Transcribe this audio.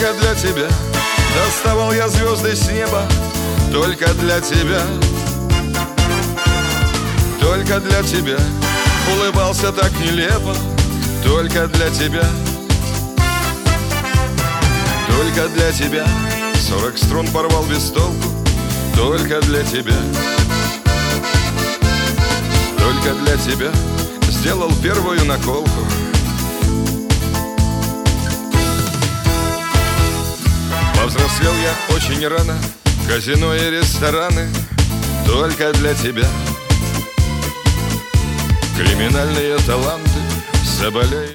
только для тебя. Доставал я звезды с неба только для тебя. Только для тебя. Улыбался так нелепо только для тебя. Только для тебя. 40 струн порвал без толку только для тебя. Только для тебя сделал первую наколку. Повзрослел я очень рано, казино и рестораны только для тебя. Криминальные таланты заболеют.